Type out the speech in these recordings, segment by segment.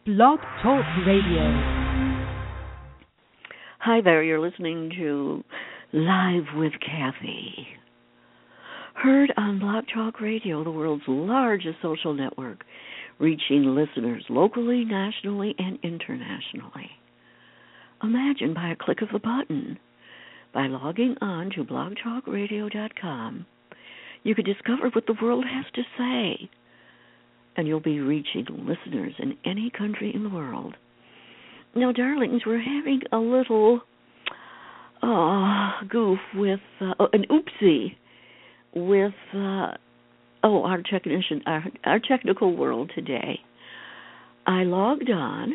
Blog Talk Radio. Hi there, you're listening to Live with Kathy. Heard on Blog Talk Radio, the world's largest social network, reaching listeners locally, nationally, and internationally. Imagine by a click of the button, by logging on to blogtalkradio.com, you could discover what the world has to say, and you'll be reaching listeners in any country in the world. Now, darlings, we're having a little goof with, an oopsie with, our technician, our technical world today. I logged on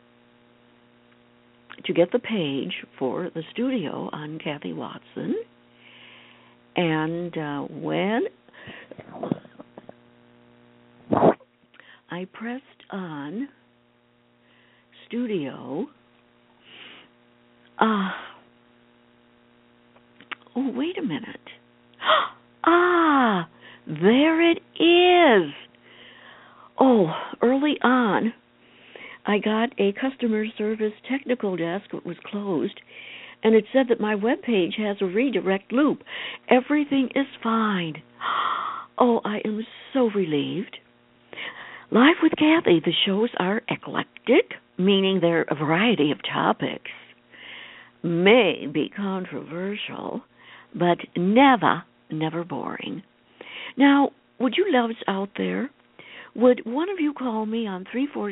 to get the page for the studio on Kathy Watson, and when I pressed on studio, wait a minute. There it is. Early on, I got a customer service technical desk that was closed, and it said that my web page has a redirect loop. Everything is fine. I am so relieved. Live with Kathy, the shows are eclectic, meaning they're a variety of topics, may be controversial, but never boring. Now, would you loves out there, would one of you call me on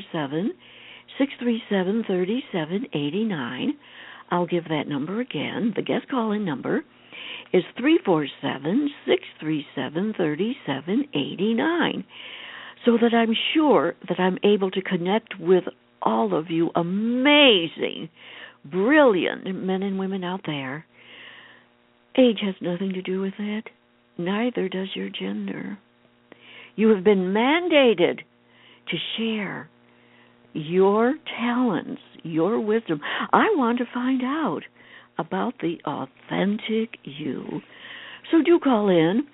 347-637-3789? I'll give that number again. The guest call-in number is 347-637-3789. So that I'm sure that I'm able to connect with all of you amazing, brilliant men and women out there. Age has nothing to do with it. Neither does your gender. You have been mandated to share your talents, your wisdom. I want to find out about the authentic you. So do call in.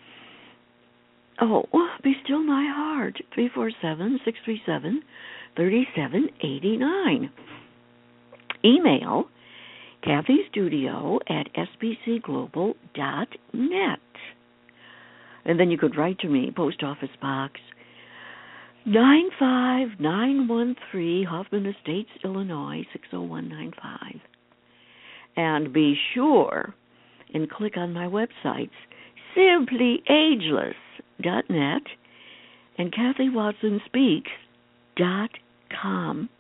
Be still my heart, 347-637-3789. Email kathystudio@sbcglobal.net. And then you could write to me, Post Office Box 95913, Hoffman Estates, Illinois, 60195. And be sure and click on my websites, simplyageless.net and KathyWatsonSpeaks.com.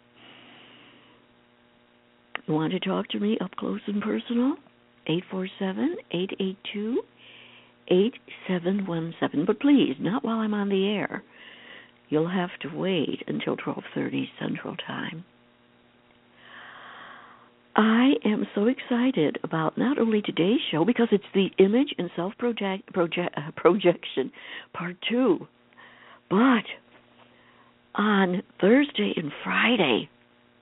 You want to talk to me up close and personal? 847-882-8717. But please, not while I'm on the air. You'll have to wait until 12:30 Central Time. I am so excited about not only today's show, because it's the Image and Self-Projection Part 2, but on Thursday and Friday,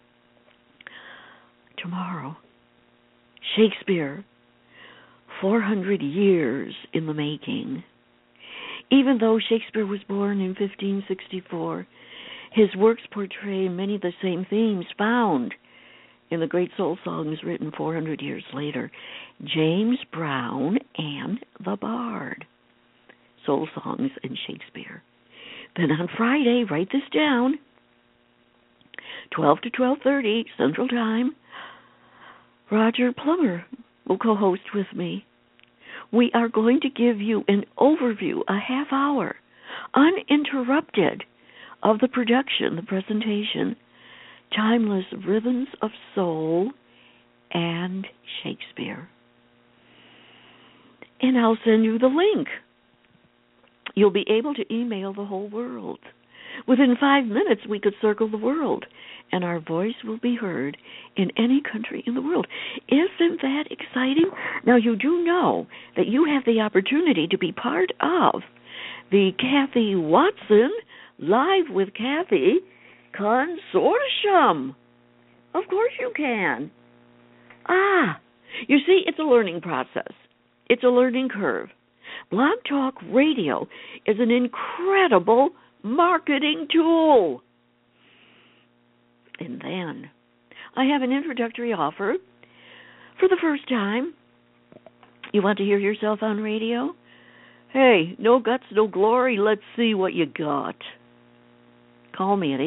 tomorrow, Shakespeare, 400 years in the making. Even though Shakespeare was born in 1564, his works portray many of the same themes found in the great soul songs written 400 years later, James Brown and the Bard. Soul songs and Shakespeare. Then on Friday, write this down, 12 to 12:30 Central Time, Roger Plummer will co-host with me. We are going to give you an overview, a half hour, uninterrupted, of the production, the presentation, Timeless Rhythms of Soul and Shakespeare. And I'll send you the link. You'll be able to email the whole world. Within 5 minutes, we could circle the world, and our voice will be heard in any country in the world. Isn't that exciting? Now, you do know that you have the opportunity to be part of the Kathy Watson Live with Kathy Consortium. Of course you can. You see, it's a learning process. It's a learning curve. Blog Talk Radio is an incredible marketing tool. And then I have an introductory offer for the first time. You want to hear yourself on radio? Hey, no guts, no glory. Let's see what you got. Call me at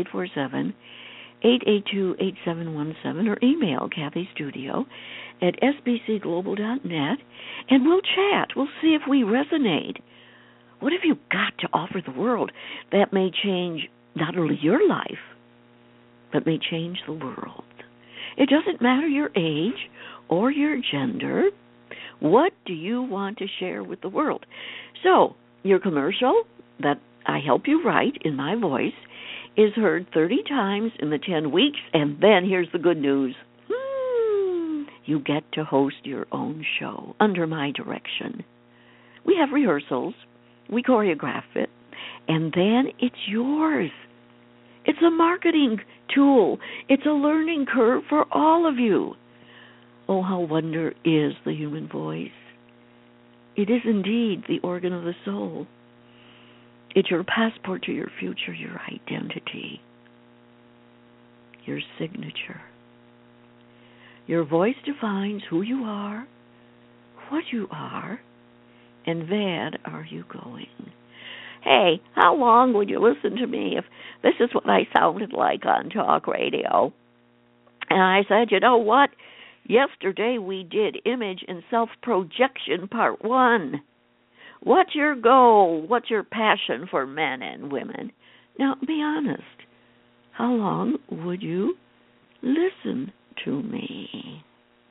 847-882-8717 or email Kathy Studio at sbcglobal.net, and we'll chat. We'll see if we resonate. What have you got to offer the world that may change not only your life, but may change the world? It doesn't matter your age or your gender. What do you want to share with the world? So, your commercial that I help you write in my voice is heard 30 times in the 10 weeks, and then here's the good news. You get to host your own show under my direction. We have rehearsals, we choreograph it, and then it's yours. It's a marketing tool. It's a learning curve for all of you. Oh, how wonder is the human voice. It is indeed the organ of the soul. It's your passport to your future, your identity, your signature. Your voice defines who you are, what you are, and where are you going. Hey, how long would you listen to me if this is what I sounded like on talk radio? And I said, you know what? Yesterday we did image and self-projection part 1. What's your goal? What's your passion for men and women? Now, be honest. How long would you listen to me?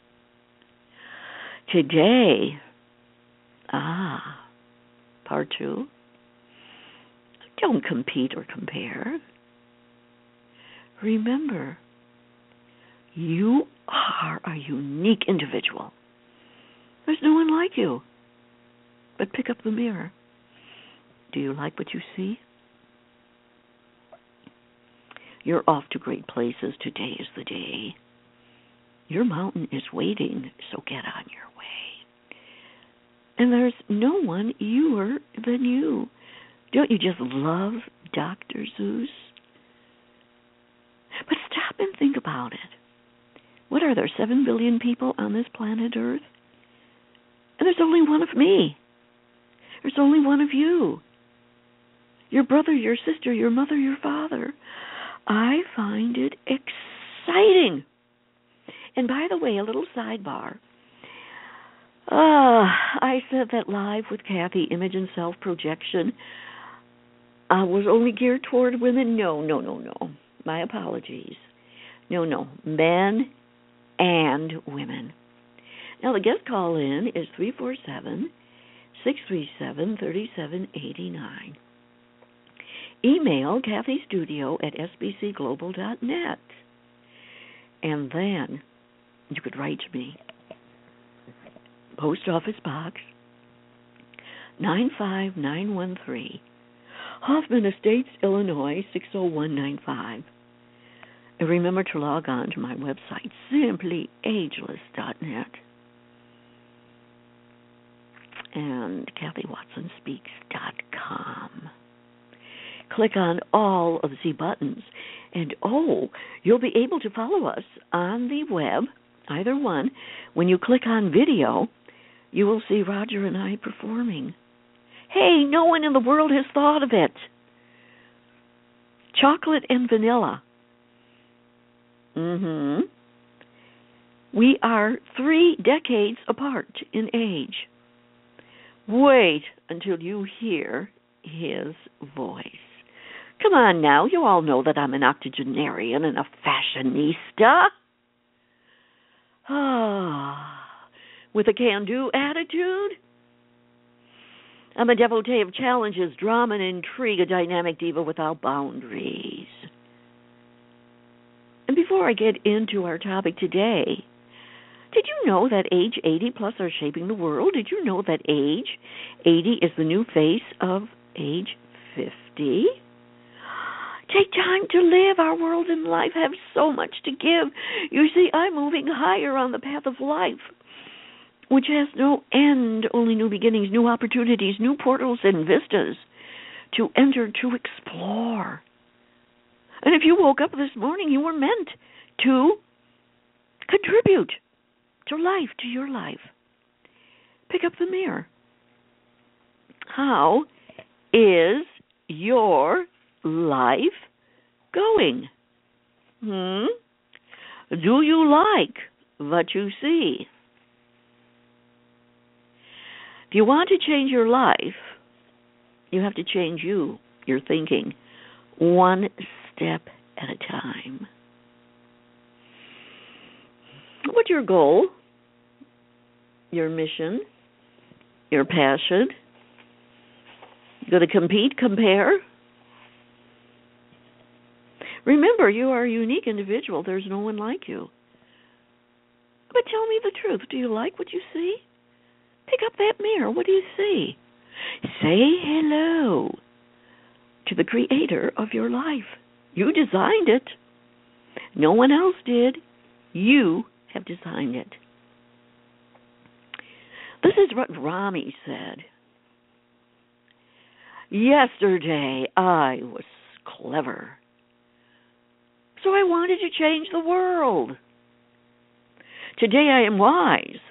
Today, part 2. Don't compete or compare. Remember, you are a unique individual. There's no one like you. But pick up the mirror. Do you like what you see? You're off to great places. Today is the day. Your mountain is waiting, so get on your way. And there's no one youer than you. Don't you just love Dr. Zeus? But stop and think about it. What are there, 7 billion people on this planet Earth? And there's only one of me. There's only one of you. Your brother, your sister, your mother, your father. I find it exciting. And by the way, a little sidebar. I said that Live with Kathy, image and self-projection, was only geared toward women. No. My apologies. No. Men and women. Now, the guest call-in is 347-637-3789. Email Kathy Studio at sbcglobal.net. And then you could write to me. Post Office Box 95913, Hoffman Estates, Illinois 60195. And remember to log on to my website, simplyageless.net, and KathyWatsonSpeaks.com. Click on all of the buttons, and you'll be able to follow us on the web, either one. When you click on video, you will see Roger and I performing. Hey, no one in the world has thought of it. Chocolate and vanilla. We are 3 decades apart in age. Wait until you hear his voice. Come on now, you all know that I'm an octogenarian and a fashionista. With a can-do attitude. I'm a devotee of challenges, drama, and intrigue, a dynamic diva without boundaries. And before I get into our topic today, did you know that age 80 plus are shaping the world? Did you know that age 80 is the new face of age 50? Take time to live. Our world and life have so much to give. You see, I'm moving higher on the path of life, which has no end, only new beginnings, new opportunities, new portals and vistas to enter, to explore. And if you woke up this morning, you were meant to contribute to life, to your life. Pick up the mirror. How is your life going? Do you like what you see? If you want to change your life, you have to change your thinking, one step at a time. What's your goal? Your mission? Your passion? You going to compete, compare? Remember, you are a unique individual. There's no one like you. But tell me the truth. Do you like what you see? Pick up that mirror. What do you see? Say hello to the creator of your life. You designed it. No one else did. You have designed it. This is what Rami said. Yesterday I was clever, so I wanted to change the world. Today I am wise,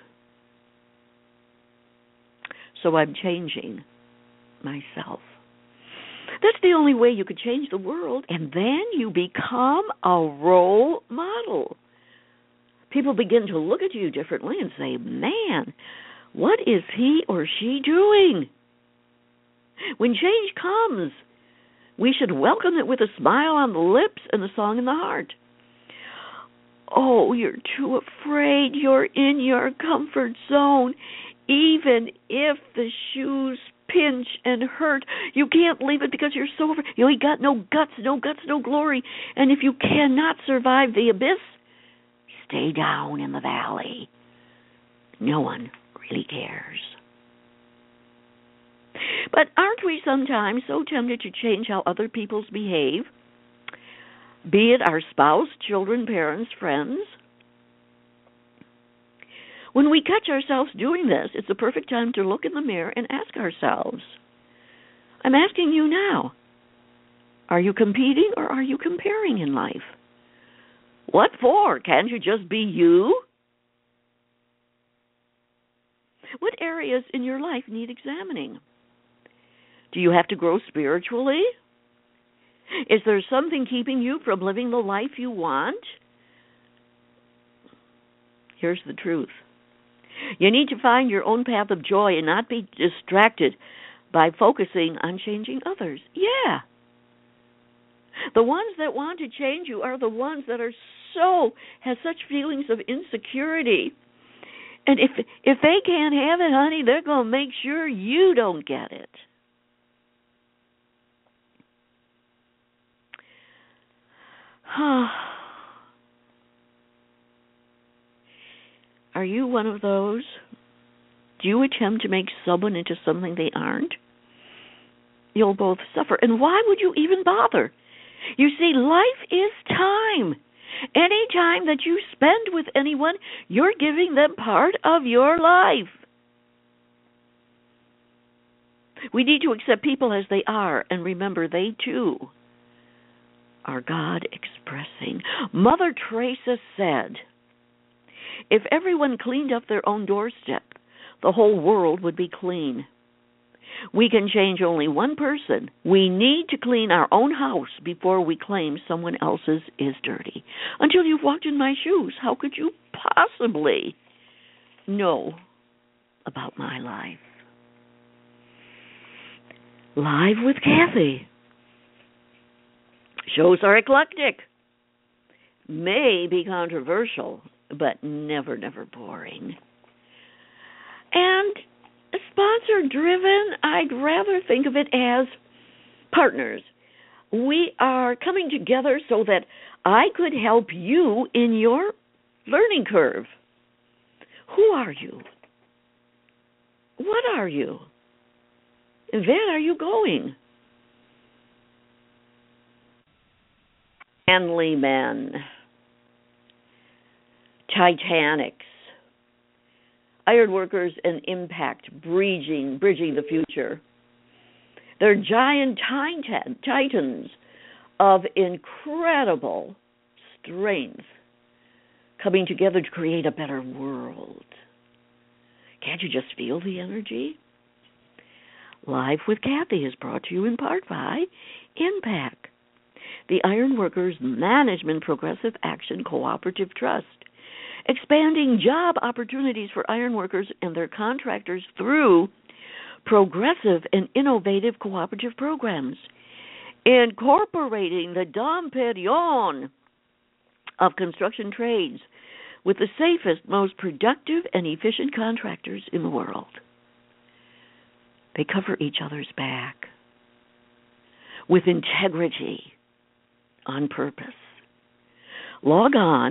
so I'm changing myself. That's the only way you could change the world, and then you become a role model. People begin to look at you differently and say, man, what is he or she doing? When change comes, we should welcome it with a smile on the lips and a song in the heart. Oh, you're too afraid. You're in your comfort zone. Even if the shoes pinch and hurt, you can't leave it because you're so afraid. You got no guts, no glory. And if you cannot survive the abyss, stay down in the valley. No one really cares. But aren't we sometimes so tempted to change how other people behave? Be it our spouse, children, parents, friends. When we catch ourselves doing this, it's the perfect time to look in the mirror and ask ourselves, I'm asking you now, are you competing or are you comparing in life? What for? Can't you just be you? What areas in your life need examining? Do you have to grow spiritually? Is there something keeping you from living the life you want? Here's the truth. You need to find your own path of joy and not be distracted by focusing on changing others. Yeah. The ones that want to change you are the ones that have such feelings of insecurity. And if they can't have it, honey, they're going to make sure you don't get it. Are you one of those? Do you attempt to make someone into something they aren't? You'll both suffer. And why would you even bother? You see, life is time. Any time that you spend with anyone, you're giving them part of your life. We need to accept people as they are and remember they too are God expressing. Mother Teresa said, if everyone cleaned up their own doorstep, the whole world would be clean. We can change only one person. We need to clean our own house before we claim someone else's is dirty. Until you've walked in my shoes, how could you possibly know about my life? Live with Kathy. Shows are eclectic. May be controversial, but never boring. And sponsor-driven, I'd rather think of it as partners. We are coming together so that I could help you in your learning curve. Who are you? What are you? And where are you going? Manly men, Titanics, ironworkers and impact, bridging the future. They're giant titans of incredible strength coming together to create a better world. Can't you just feel the energy? Live with Kathy is brought to you in part by INPAC, the Ironworkers Management Progressive Action Cooperative Trust, expanding job opportunities for ironworkers and their contractors through progressive and innovative cooperative programs, incorporating the Dom Perignon of construction trades with the safest, most productive, and efficient contractors in the world. They cover each other's back with integrity on purpose. Log on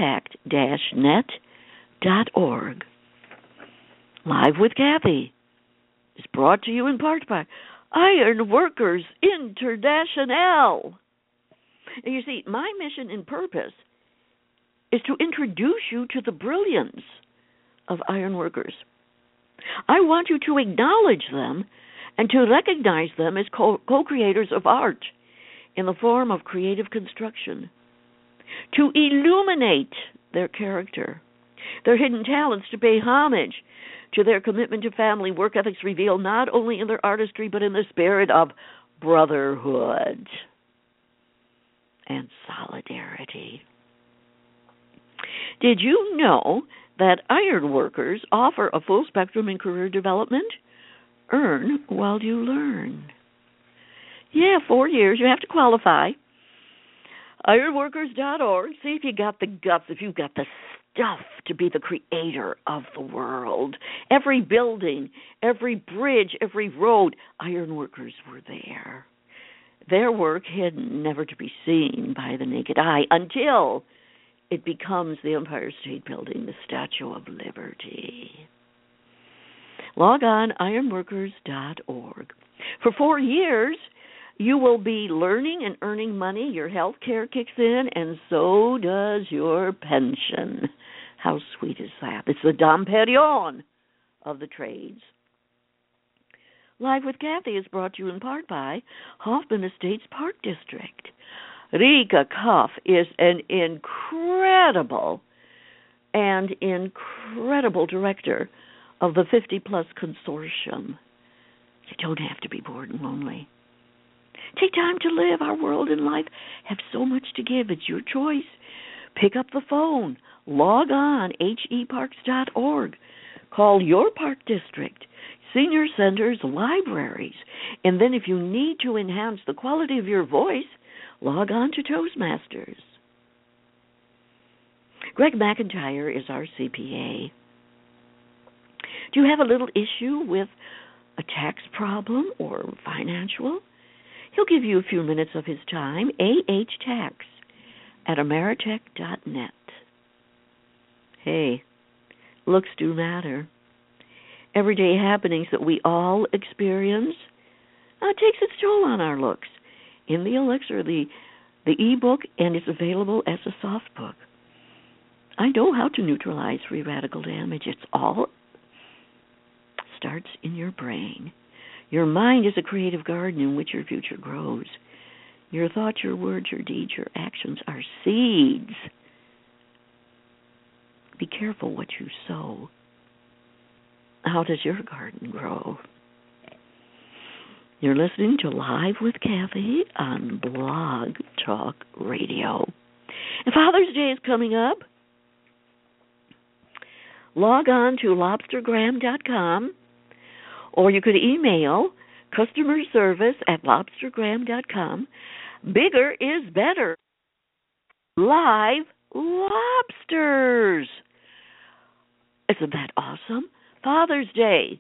impact-net.org. Live with Kathy is brought to you in part by Ironworkers International. And you see, my mission and purpose is to introduce you to the brilliance of ironworkers. I want you to acknowledge them and to recognize them as co-creators of art in the form of creative construction, to illuminate their character, their hidden talents, to pay homage to their commitment to family work ethics revealed not only in their artistry but in the spirit of brotherhood and solidarity. Did you know that ironworkers offer a full spectrum in career development? Earn while you learn. Yeah, 4 years. You have to qualify. Ironworkers.org. See if you got the guts, if you've got the stuff to be the creator of the world. Every building, every bridge, every road, ironworkers were there. Their work hidden, never to be seen by the naked eye until it becomes the Empire State Building, the Statue of Liberty. Log on ironworkers.org. For 4 years, you will be learning and earning money. Your health care kicks in, and so does your pension. How sweet is that? It's the Dom Perignon of the trades. Live with Kathy is brought to you in part by Hoffman Estates Park District. Rika Koff is an incredible director of the 50-plus consortium. You don't have to be bored and lonely. Take time to live. Our world and life have so much to give. It's your choice. Pick up the phone. Log on, heparks.org. Call your park district, senior centers, libraries. And then if you need to enhance the quality of your voice, log on to Toastmasters. Greg McIntyre is our CPA. Do you have a little issue with a tax problem or financial? He'll give you a few minutes of his time. AHTax at Ameritech.net. Hey, looks do matter. Everyday happenings that we all experience takes its toll on our looks. In the Elixir, the e-book, and it's available as a soft book. I know how to neutralize free radical damage. It's all starts in your brain. Your mind is a creative garden in which your future grows. Your thoughts, your words, your deeds, your actions are seeds. Be careful what you sow. How does your garden grow? You're listening to Live with Kathy on Blog Talk Radio. And Father's Day is coming up. Log on to lobstergram.com, or you could email customer service at lobstergram.com. Bigger is better. Live lobsters. Isn't that awesome? Father's Day.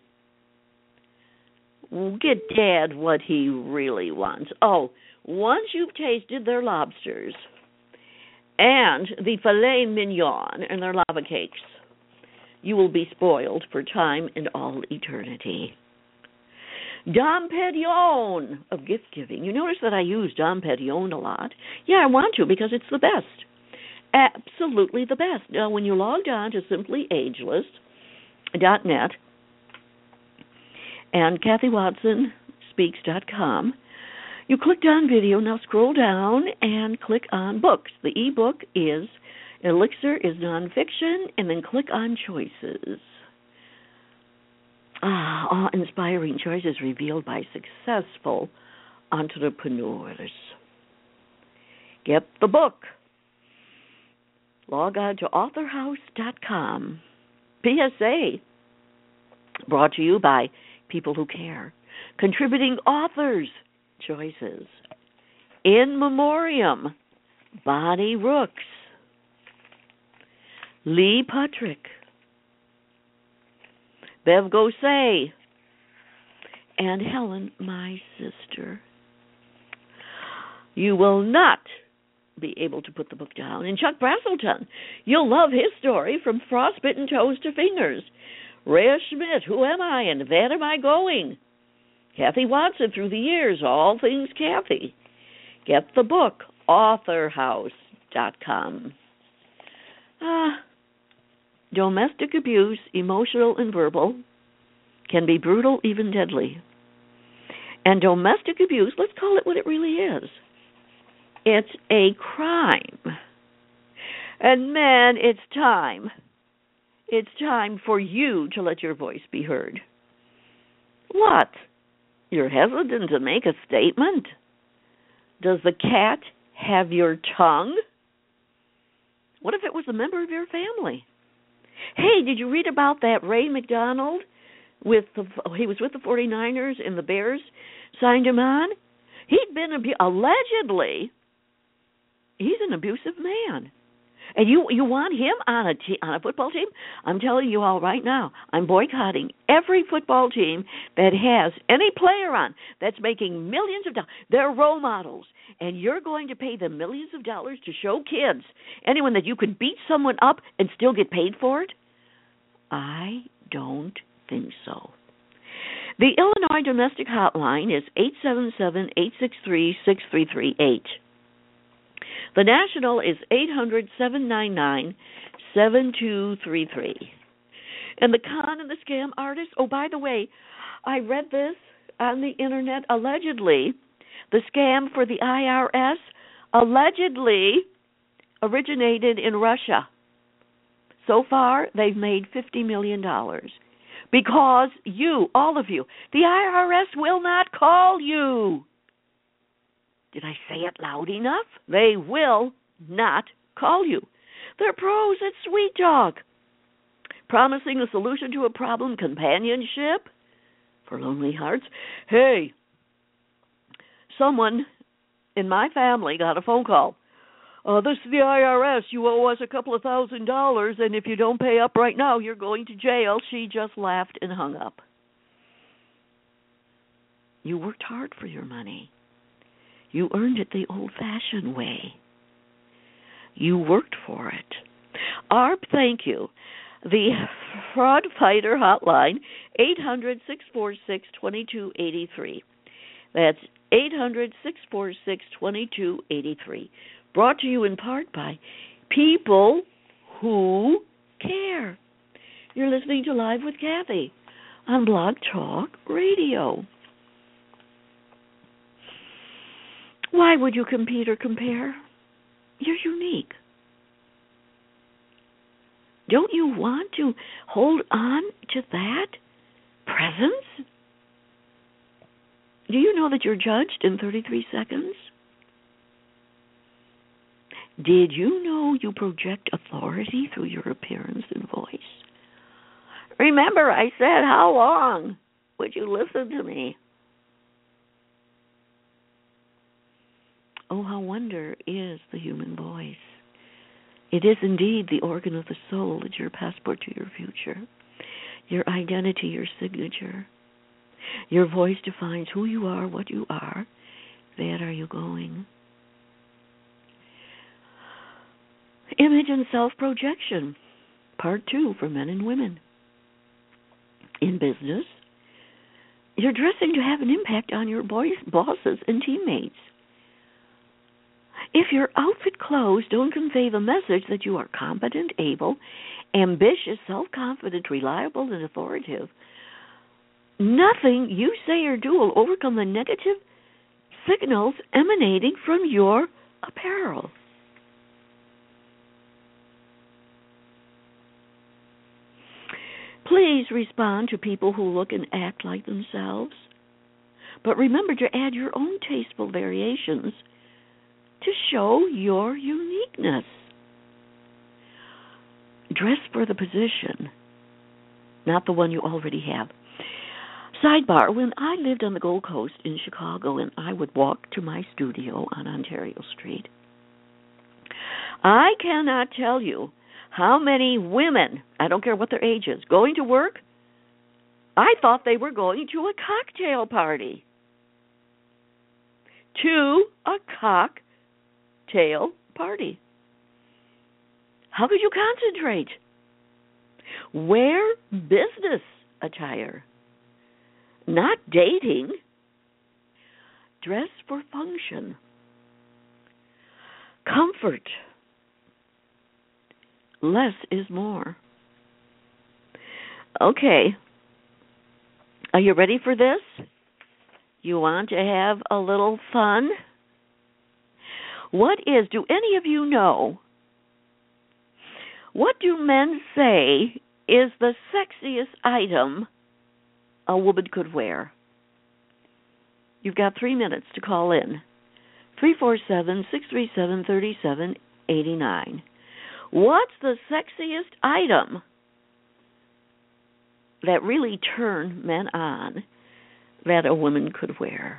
Get Dad what he really wants. Oh, once you've tasted their lobsters and the filet mignon and their lava cakes, you will be spoiled for time and all eternity. Dom Perignon of gift giving. You notice that I use Dom Perignon a lot. Yeah, I want to because it's the best. Absolutely the best. Now, when you logged on to simplyageless.net and KathyWatsonSpeaks.com, You clicked on video. Now scroll down and click on books. The ebook is Elixir is Nonfiction, and then click on choices. Awe-inspiring choices revealed by successful entrepreneurs. Get the book. Log on to authorhouse.com. PSA, brought to you by People Who Care. Contributing authors' choices. In Memoriam, Bonnie Rooks, Lee Puttrick, Bev Gosay, and Helen, my sister. You will not be able to put the book down. And Chuck Brazelton, you'll love his story, From Frostbitten Toes to Fingers. Rhea Schmidt, Who Am I and That Am I Going? Kathy Watson, Through the Years, All Things Kathy. Get the book, authorhouse.com. Domestic abuse, emotional and verbal, can be brutal, even deadly. And domestic abuse, let's call it what it really is. It's a crime. And man, it's time. It's time for you to let your voice be heard. What? You're hesitant to make a statement? Does the cat have your tongue? What if it was a member of your family? Hey, did you read about that Ray McDonald? He was with the 49ers and the Bears signed him on. He'd been allegedly. He's an abusive man, and you want him on a football team? I'm telling you all right now, I'm boycotting every football team that has any player on that's making millions of dollars. They're role models, and you're going to pay them millions of dollars to show kids, anyone, that you could beat someone up and still get paid for it? I don't think so. The Illinois Domestic Hotline is 877-863-6338. The national is 800-799-7233. And the con and the scam artist, oh, by the way, I read this on the internet, allegedly, the scam for the IRS allegedly originated in Russia. So far, they've made $50 million. Because you, all of you, the IRS will not call you. Did I say it loud enough? They will not call you. They're pros at sweet talk, promising a solution to a problem, companionship for lonely hearts. Hey, someone in my family got a phone call. This is the IRS. You owe us a couple of $1,000, and if you don't pay up right now, you're going to jail. She just laughed and hung up. You worked hard for your money. You earned it the old-fashioned way. You worked for it. ARP, thank you. The Fraud Fighter Hotline, 800-646-2283. That's 800-646-2283. Brought to you in part by People Who Care. You're listening to Live with Kathy on Blog Talk Radio. Why would you compete or compare? You're unique. Don't you want to hold on to that presence? Do you know that you're judged in 33 seconds? Did you know you project authority through your appearance and voice? Remember, I said, how long would you listen to me? Oh, how wonder is the human voice. It is indeed the organ of the soul. It's your passport to your future, your identity, your signature. Your voice defines who you are, what you are. Where are you going? Image and self-projection, part 2 for men and women. In business, you're dressing to have an impact on your bosses and teammates. If your outfit clothes don't convey the message that you are competent, able, ambitious, self-confident, reliable, and authoritative, nothing you say or do will overcome the negative signals emanating from your apparel. Please respond to people who look and act like themselves. But remember to add your own tasteful variations to show your uniqueness. Dress for the position, not the one you already have. Sidebar, when I lived on the Gold Coast in Chicago and I would walk to my studio on Ontario Street, I cannot tell you how many women, I don't care what their age is, going to work, I thought they were going to a cocktail party. To a cocktail party. How could you concentrate? Wear business attire, not dating. Dress for function. Comfort. Less is more. Okay. Are you ready for this? You want to have a little fun? Do any of you know, what do men say is the sexiest item a woman could wear? You've got 3 minutes to call in. 347-637-3789. What's the sexiest item that really turn men on that a woman could wear?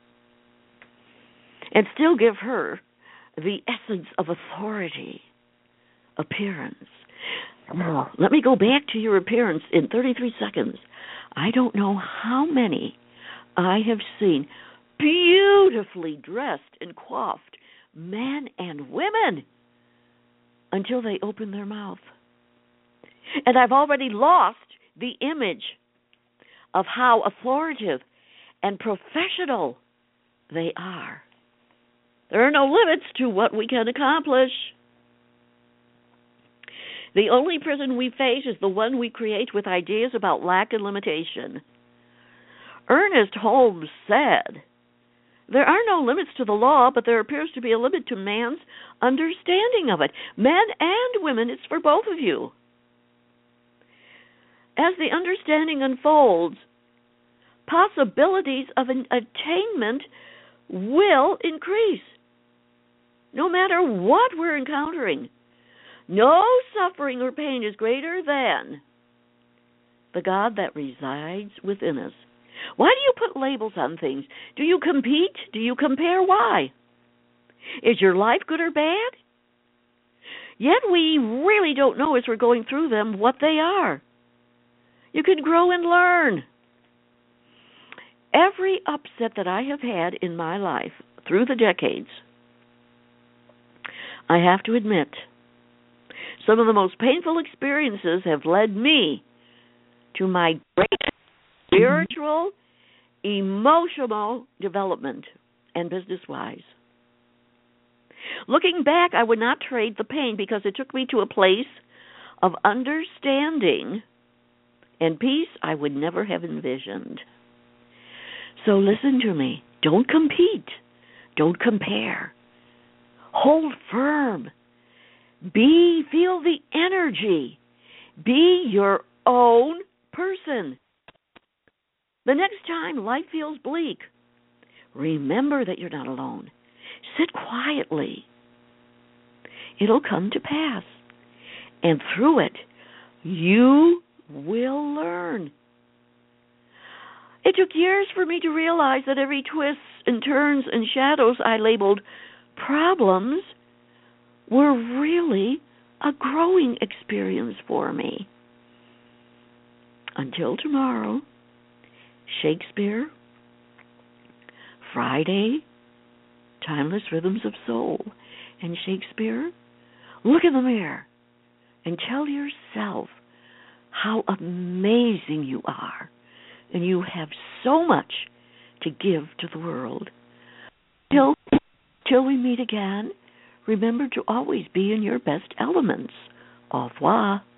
And still give her the essence of authority, appearance. Now, let me go back to your appearance in 33 seconds. I don't know how many I have seen beautifully dressed and coiffed men and women until they open their mouth. And I've already lost the image of how authoritative and professional they are. There are no limits to what we can accomplish. The only prison we face is the one we create with ideas about lack and limitation. Ernest Holmes said, "There are no limits to the law, but there appears to be a limit to man's understanding of it." Men and women, it's for both of you. As the understanding unfolds, possibilities of an attainment will increase. No matter what we're encountering, no suffering or pain is greater than the God that resides within us. Why do you put labels on things? Do you compete? Do you compare? Why? Is your life good or bad? Yet we really don't know as we're going through them what they are. You can grow and learn. Every upset that I have had in my life through the decades, I have to admit, some of the most painful experiences have led me to my great spiritual, emotional development, and business-wise. Looking back, I would not trade the pain because it took me to a place of understanding and peace I would never have envisioned. So listen to me. Don't compete. Don't compare. Hold firm. Feel the energy. Be your own person. The next time life feels bleak, remember that you're not alone. Sit quietly. It'll come to pass. And through it, you will learn. It took years for me to realize that every twists and turns and shadows I labeled problems were really a growing experience for me. Until tomorrow, Shakespeare, Friday, Timeless Rhythms of Soul. And Shakespeare, look in the mirror and tell yourself how amazing you are. And you have so much to give to the world. Till we meet again, remember to always be in your best elements. Au revoir.